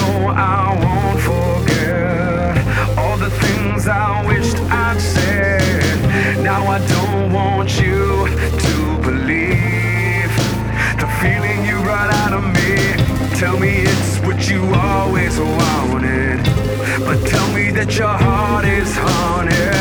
know I won't forget all the things I wished I'd said. Now I don't want you to believe the feeling you brought out of me. Tell me it's what you always wanted, but tell me that your heart is haunted.